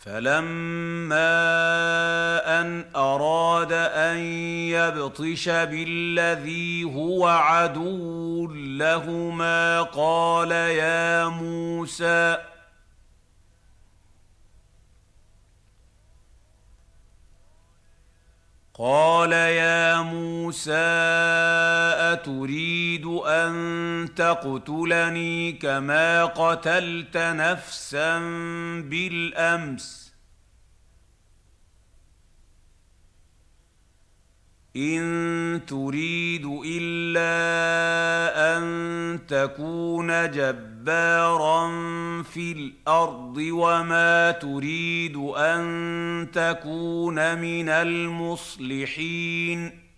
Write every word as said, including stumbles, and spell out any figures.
فلما أن أراد أن يبطش بالذي هو عدو لهما قال يا موسى قال يا موسى أتريد أن تقتلني كما قتلت نفسا بالأمس إن تريد إلا أن تكون جبارا في الأرض وما تريد أن تكون من المصلحين